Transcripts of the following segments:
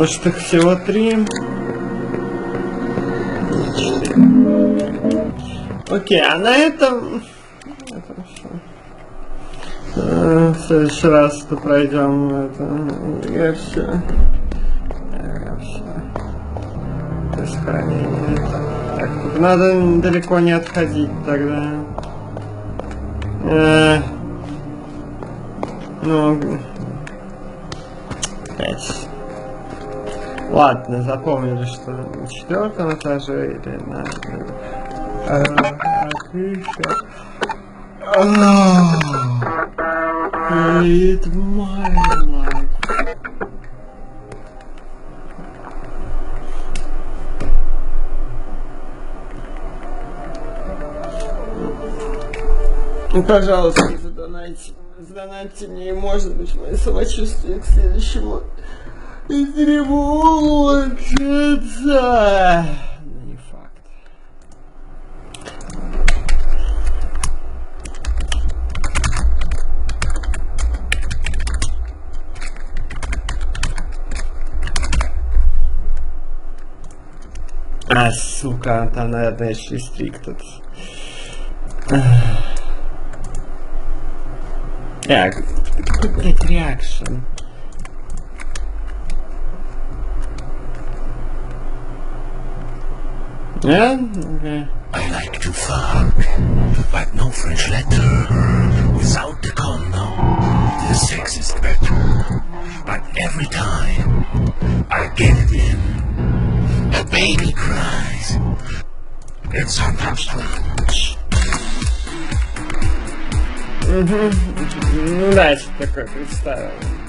Может, их всего 3? Окей, а на этом... В следующий раз пройдем это версию. Сохранение. Так, тут надо далеко не отходить тогда. Ну, 5. Ладно, запомнили, что на 4-м этаже или на... Отлично. It's my life. Ну, пожалуйста, задонайте мне, и, может быть, мое самочувствие к следующему стриму улучшится. Но не факт. А, сука, там, наверное, еще и стрик тут. Так, какой, блядь, реакшн? Yeah? Okay. I like to fuck, but no French letter. Without the condom, the sex is better. But every time I get it in, a baby cries. And sometimes twins. Ну да, что такое представил.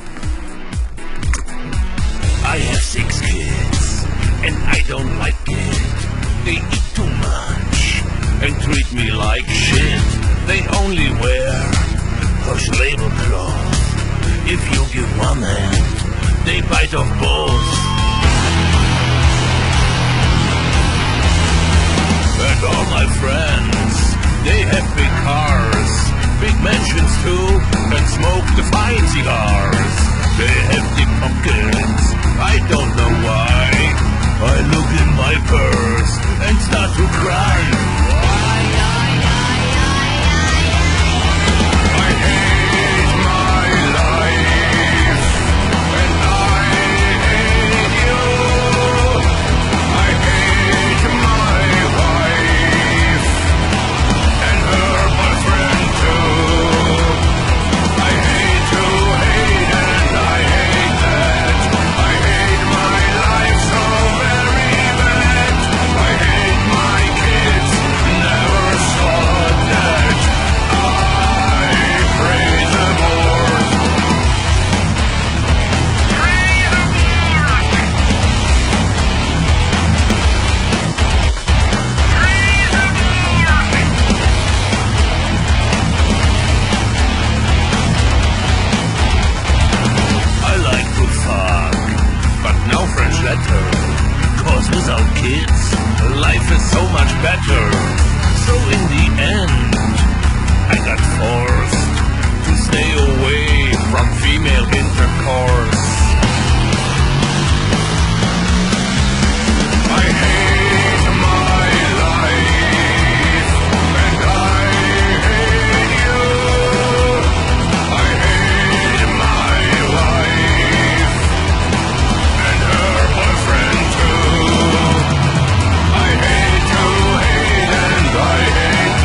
I have 6 kids, and I don't like it. They eat too much and treat me like shit. They only wear push label cloth. If you give one hand, they bite off both. And all my friends, they have big cars, big mansions too, and smoke the fine cigars. They have deep pockets, I don't know why. I look in my purse and start to cry. I hate my life, and I hate you. I hate my wife, and her boyfriend too. I hate to hate, and I hate that. I hate my life so very bad. I hate my kids, never saw that. I pray the Lord. I like to fuck, but no French letter. 'Cause without kids, life is so much better. So in the end, I got forced to stay away from female intercourse. I hate my life, and I hate you. I hate my wife, and her boyfriend too. I hate to hate, and I hate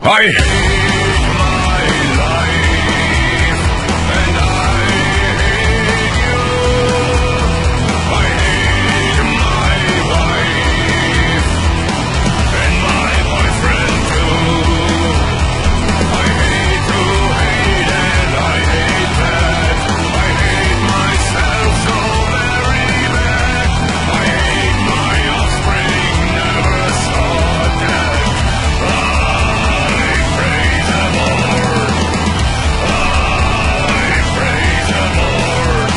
I hate my life, and I hate you. I hate my wife, and my boyfriend too. I hate to hate, and I hate that. I hate myself so very bad. I hate my offspring, never saw death. I praise the Lord. I praise the Lord.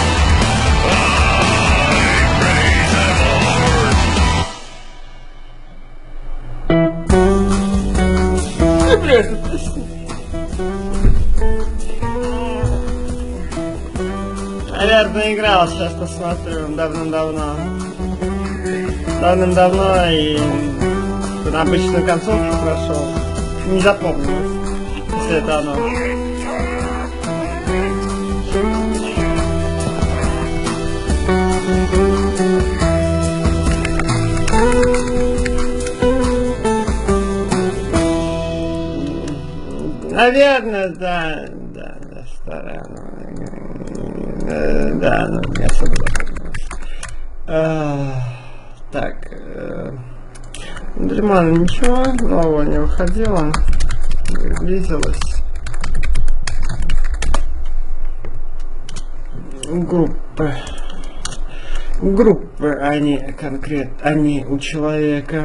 I praise the Lord. Люблю эту песню. Наверное, играл, сейчас посмотрю, давным-давно. Давным-давно и на обычную концовку прошел. Не запомнилось, если это оно. Наверное, да, старая, да, ну, не особо запомнилось. Так, Дриман, ничего нового не выходило, близилось. Группы, они конкретно, они у человека.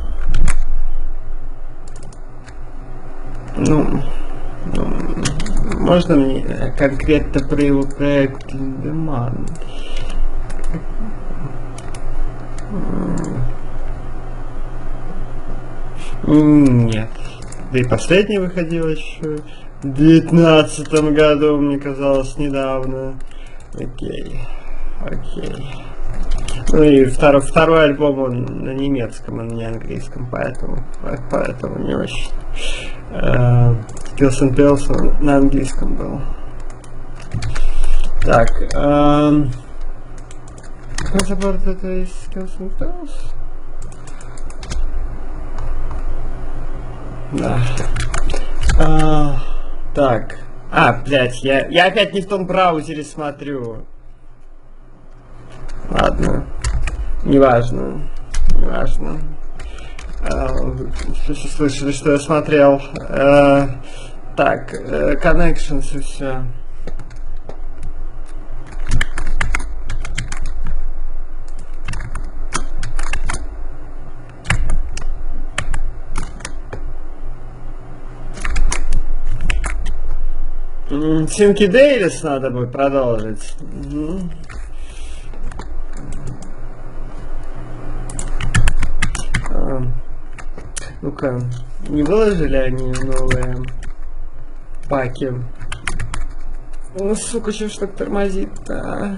Ну, можно мне конкретно про его проект Линдеман? Нет. Да и последний выходил еще в 2019 году, мне казалось, недавно. Окей. Ну и второй альбом, он на немецком, он не английском, поэтому не очень. Skills and Pills на английском был. Так, как заборот это из Skills and Pills? Да. Так. Блять, я опять не в том браузере смотрю. Ладно. Неважно. Слышали, что я смотрел. Так, Connections и все. Симки Дейлис надо будет продолжить. Ну-ка, не выложили они новые паки? Ну, сука, чё ж так тормозит-то?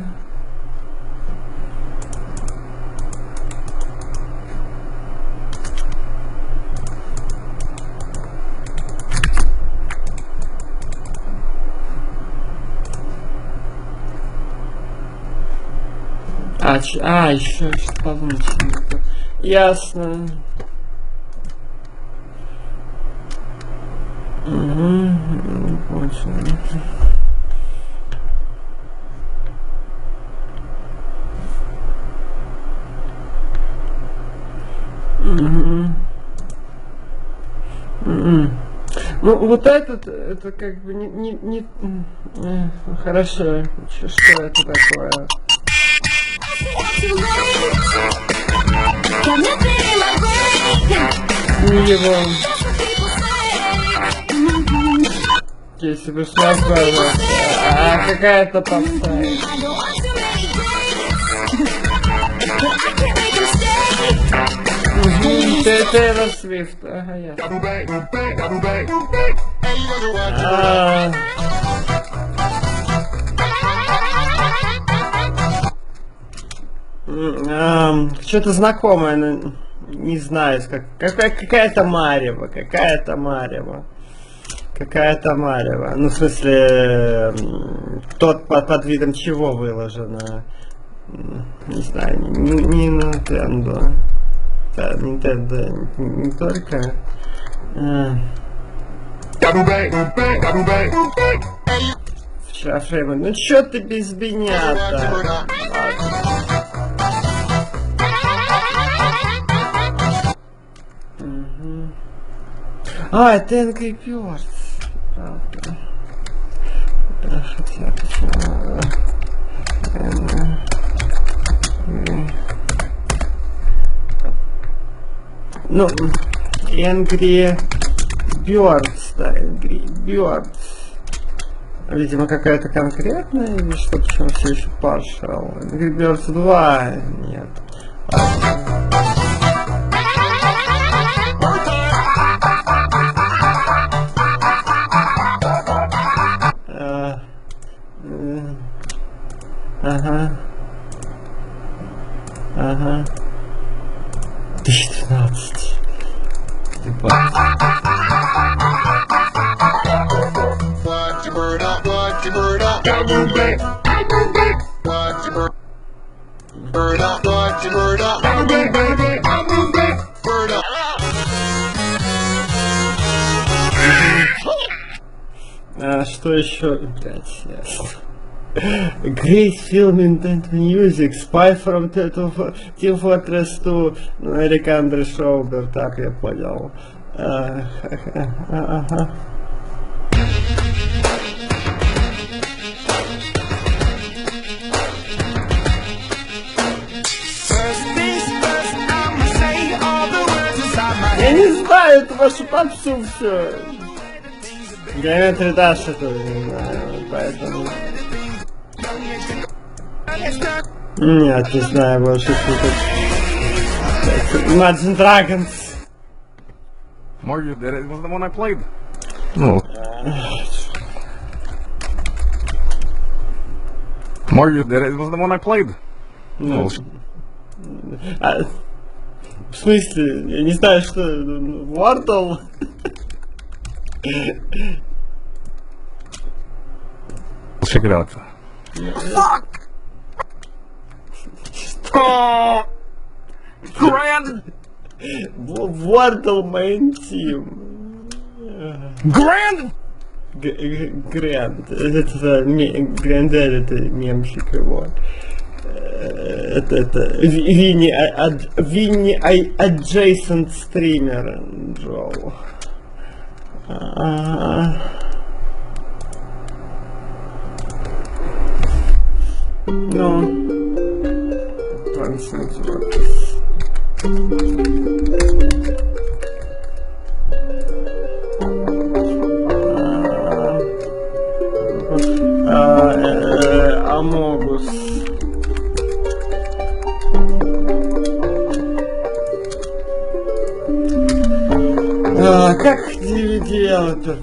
Еще что-то получится. Ясно. Ну, вот это как бы не хорошо. Что это такое? Не его. Если бы смог, какая-то поставить. Тейлор Свифт, ага, ясно. Что-то знакомое, но не знаю, какая-то марево. Ну, в смысле, тот под видом чего выложено. Не знаю, не Nintendo. Да, Nintendo не только. Вчера Фрейман, ну чё ты без меня-то? А, это Angry Birds. Правда. Хотя почему? Ну, Angry Birds, да, Angry Birds. Видимо, какая-то конкретная или что, почему все еще Partial. Angry Birds 2, нет. Ага. 2012. Что еще? Блять, ясно. Great film intent music, Spy from Team Fortress 2, Alexander Schauber, так я понял. Ага. Я не знаю, это вашу попсу все. Геометрия Даша тоже не знаю, поэтому... Нет, не знаю больше, что тут... Imagine Dragons. Mario, that was the one I played. No. Mario, that was the one I played. Ну, в смысле? Я не знаю, что... Wordle? Check it out. Fuck! Что? Grand! Wordle main team. Grand! Грэнд. Это Грэндель, это мемчик его. Это Винни Adjacent стример Джоу. Ну, Амогус. Как DVD?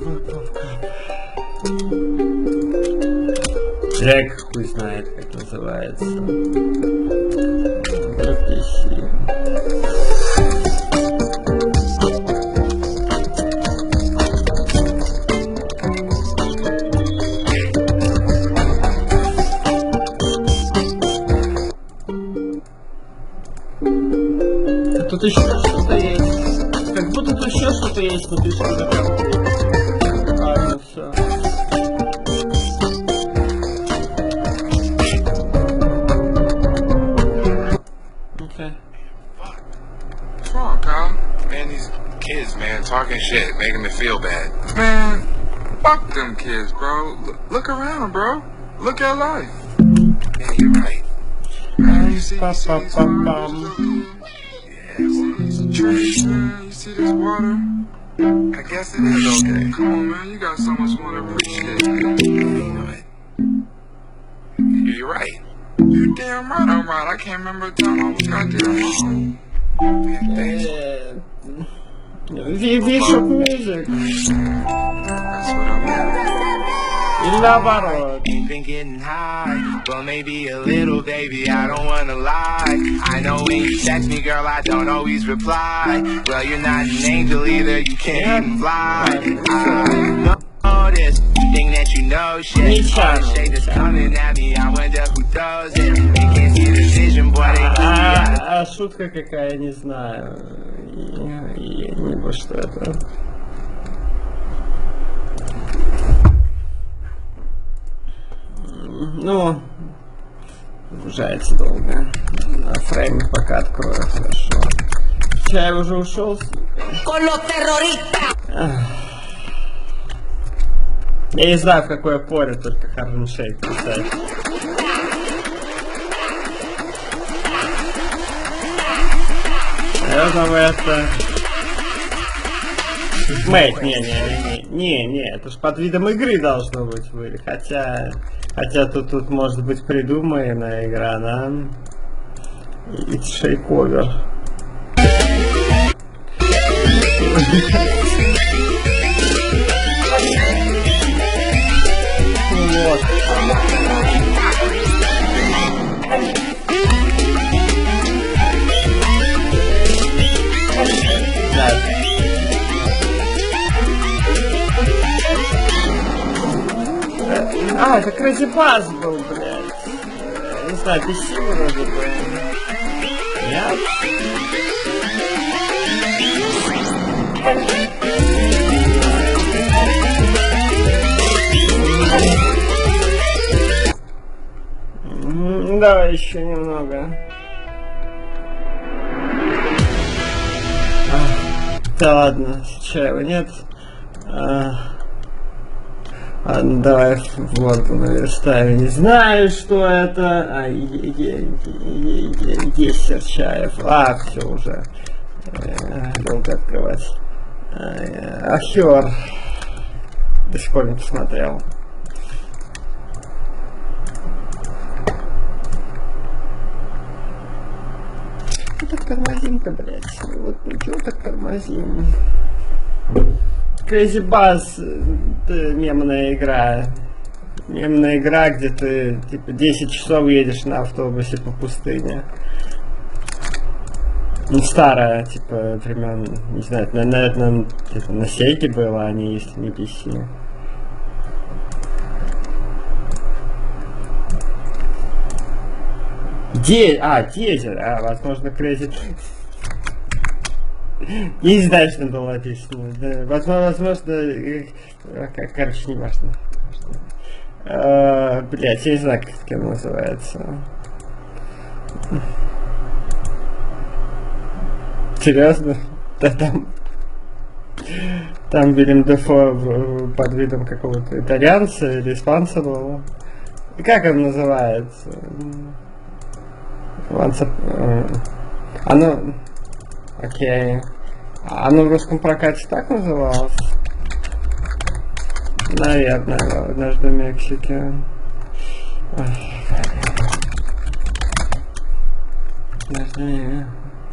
Джек хуй знает, как называется. Прописи. Тут еще что-то есть. Как будто тут еще что-то есть, но ты что-то прям... ну все. What's wrong, Kyle? Man, these kids, man, talking shit, making me feel bad. Man, fuck them kids, bro. Look around, bro. Look at life. Yeah, you're right. Man, you see these trees, man. You see this water? I guess it is okay. Come on, man. You got so much more to appreciate. You know it. You're right. You're damn right I'm right. I can't remember a time I was goddamn wrong. Bishop Music. That's what I'm at. Или наоборот. Ain't been getting high, but maybe a little, baby, I don't wanna lie. I know when you text me, girl, I don't always reply. Well, you're not an angel either, you can't even fly. I know this, you think that you know shit. All the shade that's coming at me, I wonder who does it. They can't see the vision, boy, they can't. А шутка какая, не знаю. Я не знаю, что это. Ну, загружается долго. На фрейм пока открою, хорошо. Чай уже ушел. Я не знаю, в какое поле только Harlem Shake писать. Наверное, это... Мэйт, не, это ж под видом игры должно быть были. Хотя тут может быть придуманная игра, да? It's Shakeover. Вот. А, это Crazy Bass был, блядь. Не знаю, PC вроде бы. Нет? Давай еще немного. Да ладно, чего нет. Ладно, давай вот наверстаю. Не знаю, что это. Есть Серчаев. Все уже. Долго открывать. Ахер. До сих пор не посмотрел. Ну так тормозим-то, блядь. Вот ничего так тормозим. Crazy Bass — мемная игра. Мемная игра, где ты типа 10 часов едешь на автобусе по пустыне. Ну, старая, типа, времен, не знаю, наверное, на Сейге было, а не если не PC. Дизель, возможно, Crazy... Я не знаю, что было написано. Да, возможно, короче, не важно. Блять, я не знаю, как это называется. Серьезно? Да там Вильям Дефо под видом какого-то итальянца или испанца было. И как он называется? Оно... Окей. Оно в русском прокате так называлось? Наверное, однажды в Мексике. Подожди.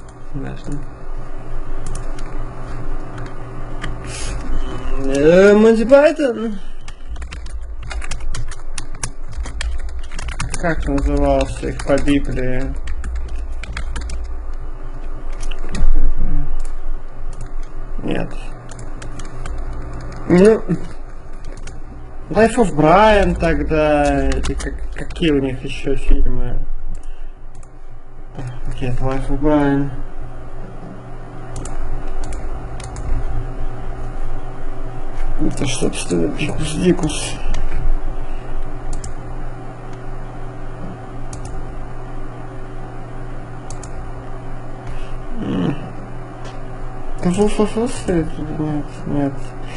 Монти Пайтон? Как назывался их по Библии? Нет. Ну, Life of Brian тогда, или какие у них еще фильмы? Нет, Life of Brian. Это, собственно, Дикус. Нет.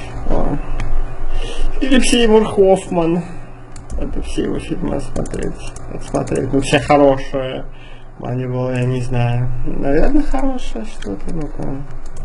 Филипп Сеймур Хоффман. Это все его фильмы смотреть. Ну, все хорошие. Они было, я не знаю. Наверное, хорошее что-то. Ну-ка.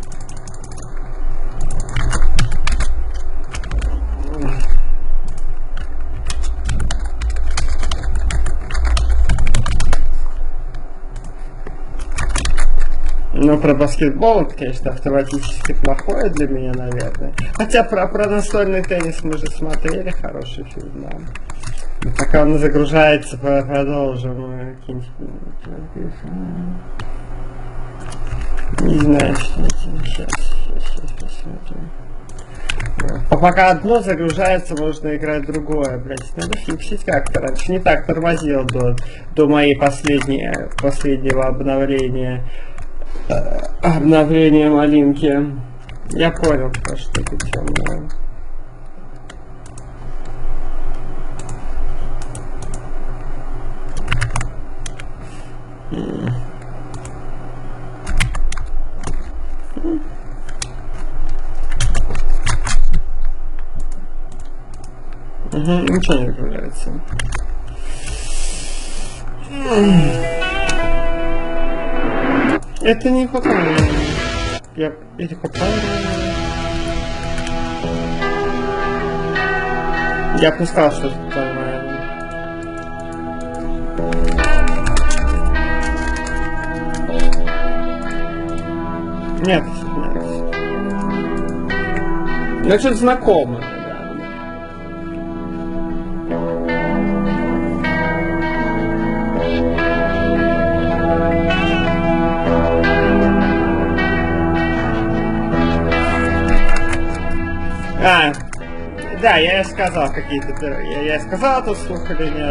Ну, про баскетбол, это, конечно, автоматически плохое для меня, наверное. Хотя про настольный теннис мы же смотрели, хороший фильм, да. Но пока он загружается, продолжим. Не знаю, что это. Сейчас смотрим. Пока одно загружается, можно играть другое. Блять, надо фиксить как-то. Раньше не так тормозил до моей последнего обновления малинки. Я понял, что это темное. Ничего не загружается. Это не хватает. Это хватает. Я бы не сказал, что это нормально. Нет, нет. Ну, что-то знакомое. Да, я сказал какие-то... Я сказал тут слух или нет?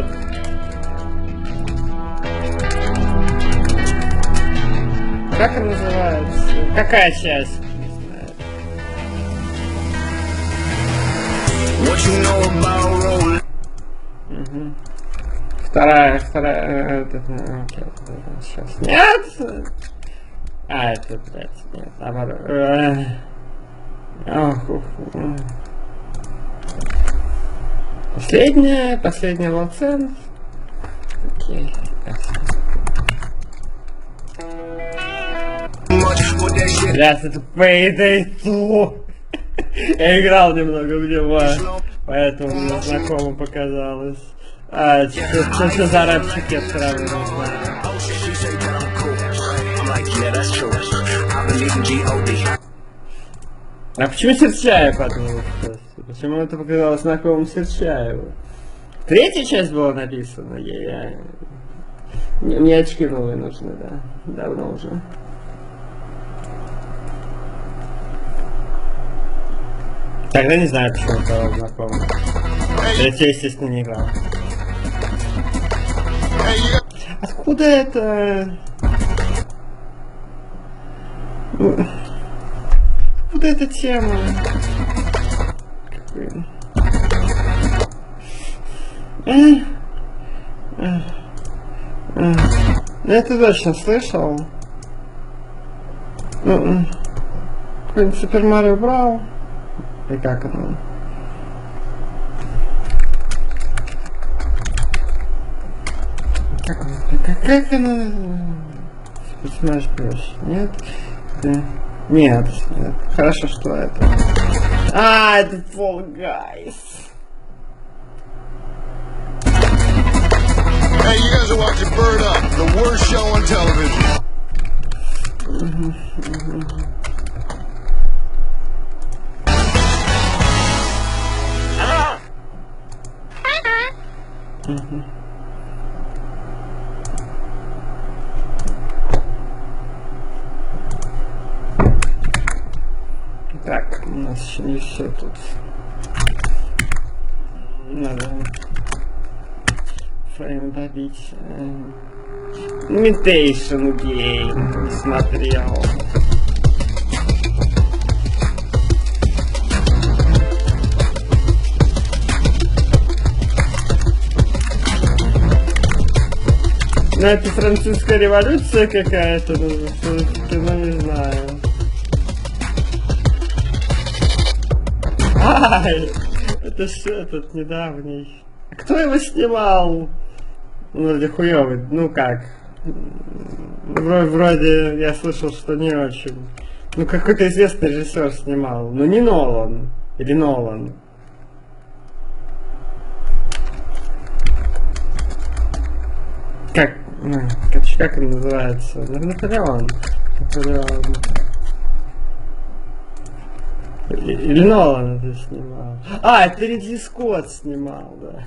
Как она называется? Какая часть? Не знаю. Вторая... Сейчас. Нет! А, это, блядь, нет, наоборот. Последняя волцен. Окей. Блядь, это Payday 2. Я играл немного в него, поэтому мне знакомо показалось. Что за рэпчик, я все равно не знаю. А почему Серчаев отменил? Почему это показалось знакомым Серчаеву? Третья часть была написана, мне очки новые нужны, да, давно уже. Тогда не знаю, почему это знакомо. Третья, естественно, не играл. Откуда это? Откуда эта тема? Я это точно слышал. Какой-нибудь Супер Марио Брау. И как оно? Как оно? Smash Bros. Нет? Нет. Хорошо, что это. Это Fall Guys. Hey, you guys are watching Bird Up, the worst show on television. Так, у нас еще не все тут. Надо фрейм добить. Imitation Game не смотрел. Ну это французская революция какая-то, но не знаю. Это что этот недавний? Кто его снимал? Ну, вроде хуёвый, ну как? Вроде я слышал, что не очень. Ну какой-то известный режиссер снимал. Ну не Нолан. Или Нолан. Как он называется? Наполеон. Или Нолан это снимал. Это Ридли Скотт снимал, да.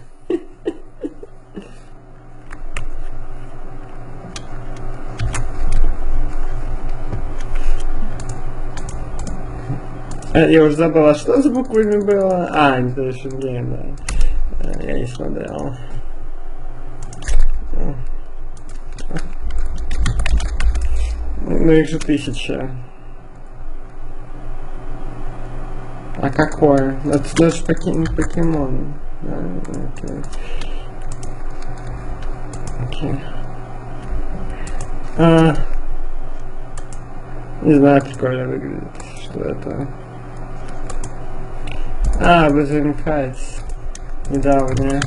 Я уже забыла, что за буквами было. Imitation Game, да. Я не смотрел. Ну их же 1000. А какое? Это даже покемон. Окей. Не знаю, прикольно выглядит. Что это? Wuthering Heights. Недавно.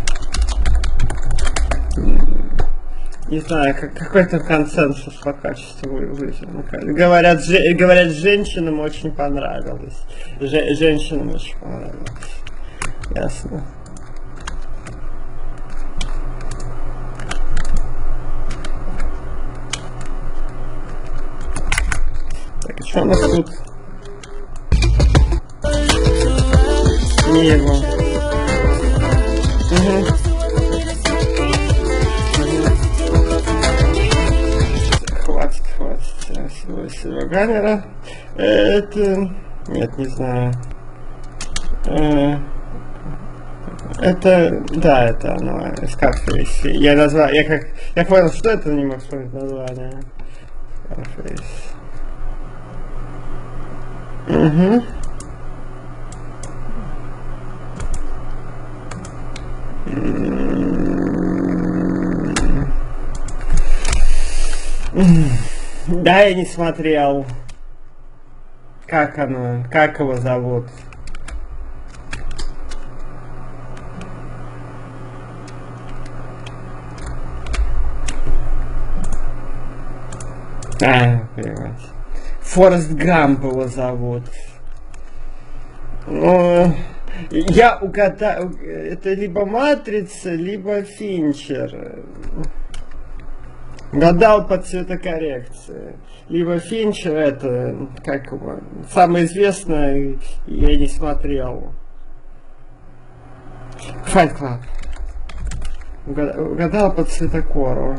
Не знаю, какой-то консенсус по качеству Wuthering Heights. Говорят, женщинам очень понравилось. Женщинам очень понравилось. Ясно. Так, что у нас тут? Не его. Хватит всего камера. Это... Нет, не знаю. Это... Да, это оно. Scarface. Я назвал... Я понял, что это, не мог вспомнить название. Scarface. Да, я не смотрел. Как оно? Как его зовут? Понимаете. Форест Гамп его зовут. Ну, я угадал, это либо Матрица, либо Финчер. Гадал по цветокоррекции. Либо Финчер, это, как его, самое известное, я не смотрел. Fight Club. Угадал по цветокору.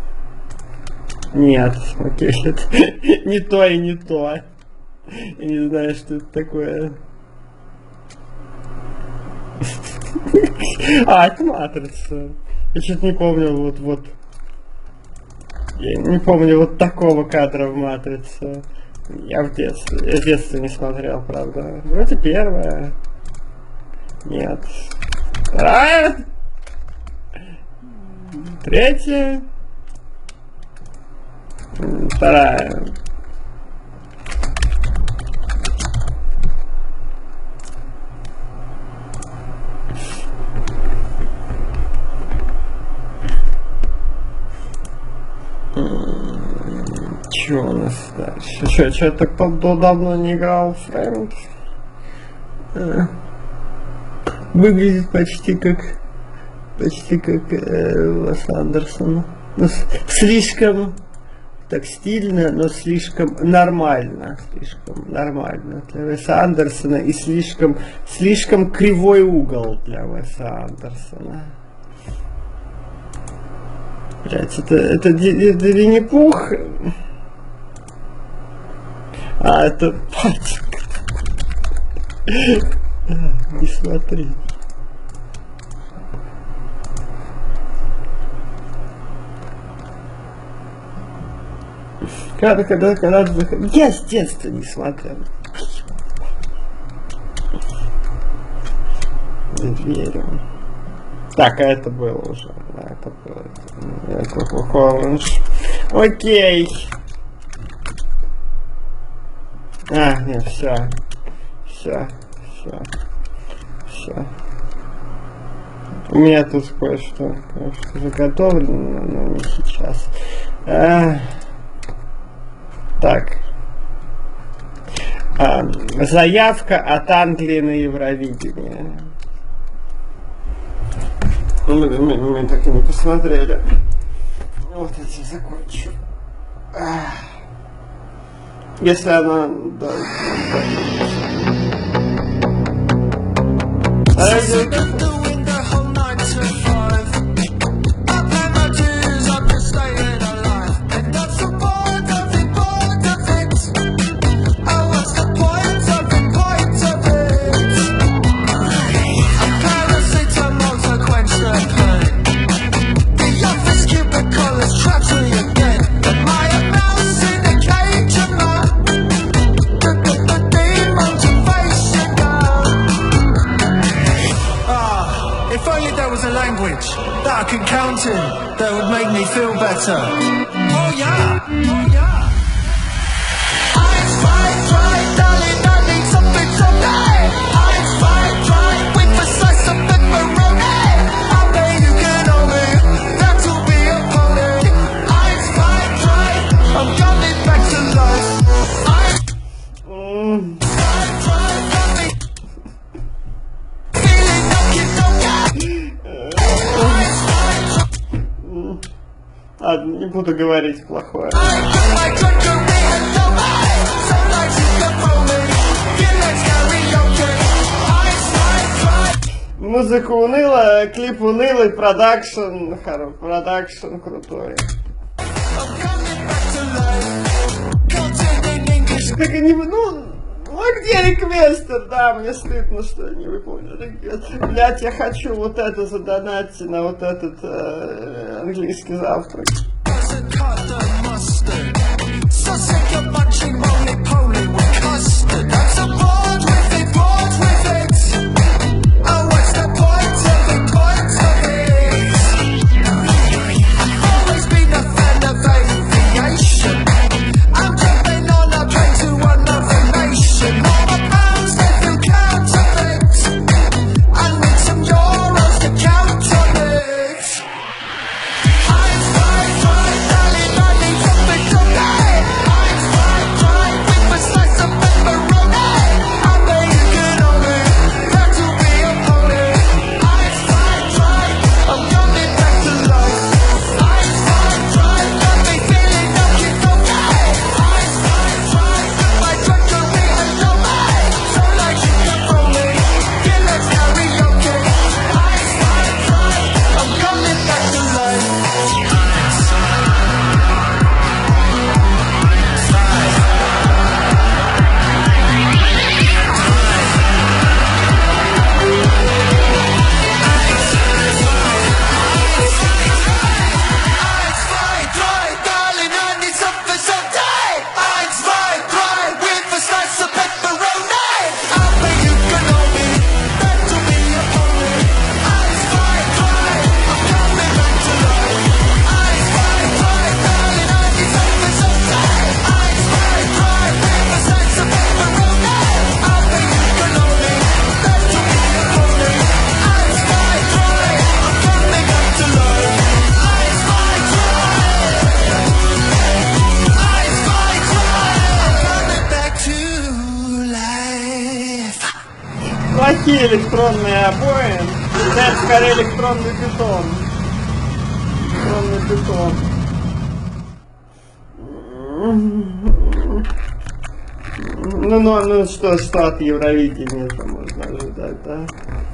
Нет, окей, это не то и не то. Я не знаю, что это такое. Это Матрица. Я что-то не помню, вот. Я не помню вот такого кадра в Матрице. Я в детстве не смотрел, правда. Вроде первая. Нет. Вторая. Третья. Вторая. Что у нас дальше? Что я так давно не играл в Фрэнк? Выглядит почти как Уэс Андерсон. Ну, слишком так стильно, но слишком нормально. Слишком нормально для Уэса Андерсона и слишком кривой угол для Уэса Андерсона. Блять, это Винни-Пух. Это Патик. Не смотри. Когда я с детства не смотрел. Не верю. Так, а это было уже. Да, это было. Это Оранж. Окей. Нет, все. У меня тут кое-что заготовлено, но не сейчас. Так. Заявка от Англии на Евровидение. Мы так и не посмотрели. Вот этим закончу. Если она... Да. That I could count in, that would make me feel better. Oh yeah, oh yeah. Eyes wide, dry, darling, I need something tonight. Eyes wide, dry, with a slice of pepperoni. I bet you can only, that will be a pony. Eyes wide, dry, I'm coming back to life. Eyes wide, dry, got me feeling like you don't got. Eyes wide, dry. Ладно, не буду говорить плохое. I got my drunkery and no mind. Some nights you can roll me. Yeah, let's karaoke. Eyes wide, dry. Музыка унылая, клип унылый, продакшн крутой. I'm coming back to life. Content in English. Так и не... Ну а где реквестер? Да, мне стыдно, что я не выполнил реквестер. Блять, я хочу вот это задонать на вот этот английский завтрак. Doesn't cut the mustard. So sick of munching roly-poly with custard. I'm so bored with it, bored with it. Oh, what's the point of it, point of it? I've always been a fan of aviation. I'm jumping on a train to another nation. All my pounds, they feel counterfeit. I need some euros to count on it. Eyes wide, dry, darling, I need something tonight. Eyes wide, dry, with a slice of pepperoni. I bet you can only, that will be a pony. Eyes wide, dry, I'm coming back to life. Eyes wide, dry, got me feeling like you don't lie. Eyes wide, dry, with my drunkery and no mind. So like you can roll me, yeah, let's karaoke. Eyes wide, dry, I'm coming back to life. Eyes wide, dry, darling, I need something someday. Eyes wide, dry, with a slice of pepperoni. I bet you can hold me, that will be a pony. Eyes wide, dry, I'm coming back to life. Eyes wide, dry, darling, I need something someday. Eyes wide, dry, with a slice of pepperoni. I bet you can hold me, that will be a pony. Eyes wide, dry, I'm coming back to life. Eyes wide, dry. Eyes wide, dry, coming back to life. Плохие электронные обои. Это скорее электронный бетон. Электронный бетон. Ну что от Евровидения-то можно ожидать, да?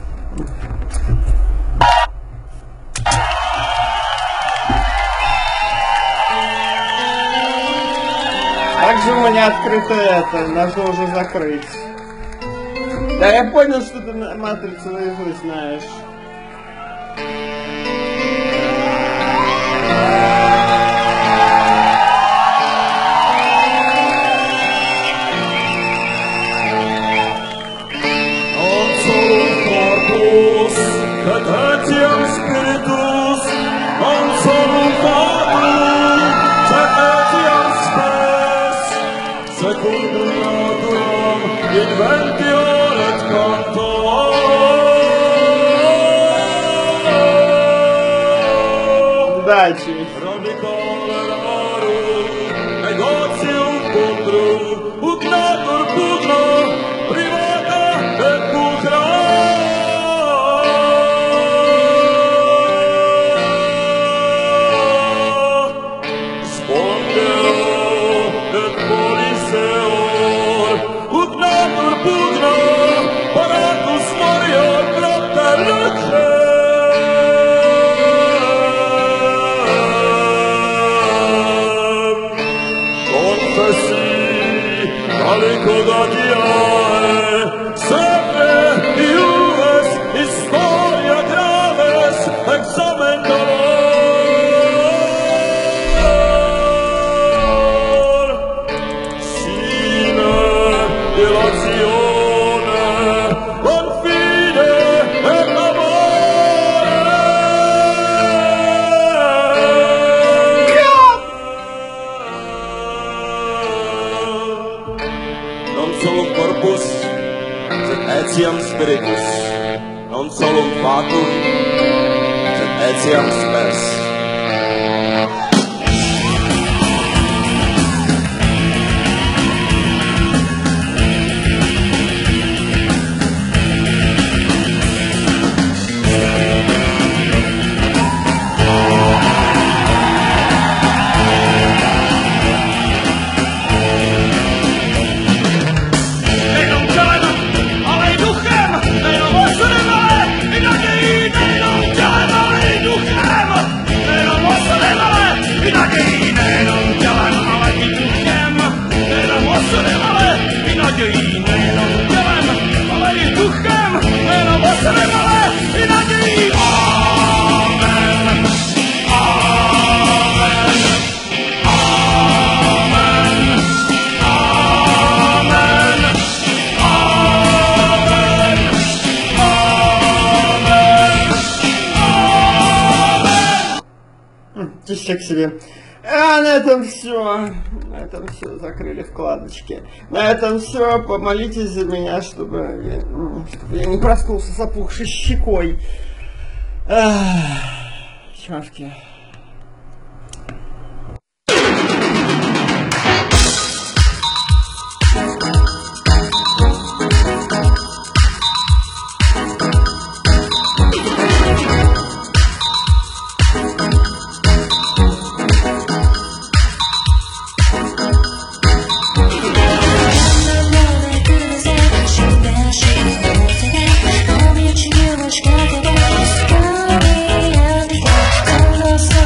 Также у меня открыто это, нужно уже закрыть. Да, я понял, что ты матрицу наизусть знаешь. Удачи! etiam spiritus, non solum fatum, sed etiam spes. Тища к себе. А на этом все. На этом все. Закрыли вкладочки. На этом все. Помолитесь за меня, чтобы я не проснулся с опухшей щекой. Чашки. Don't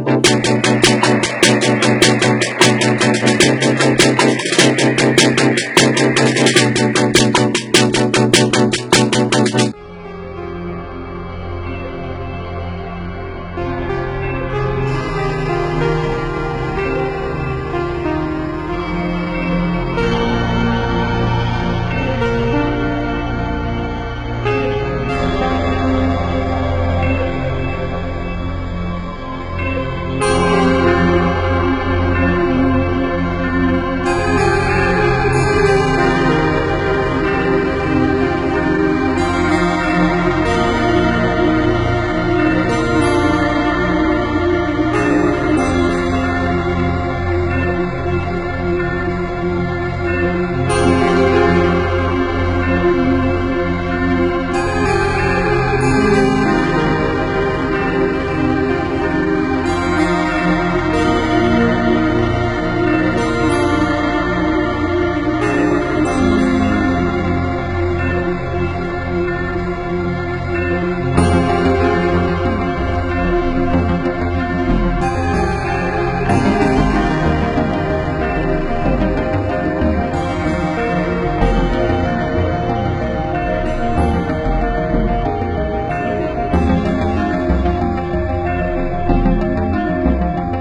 Hey.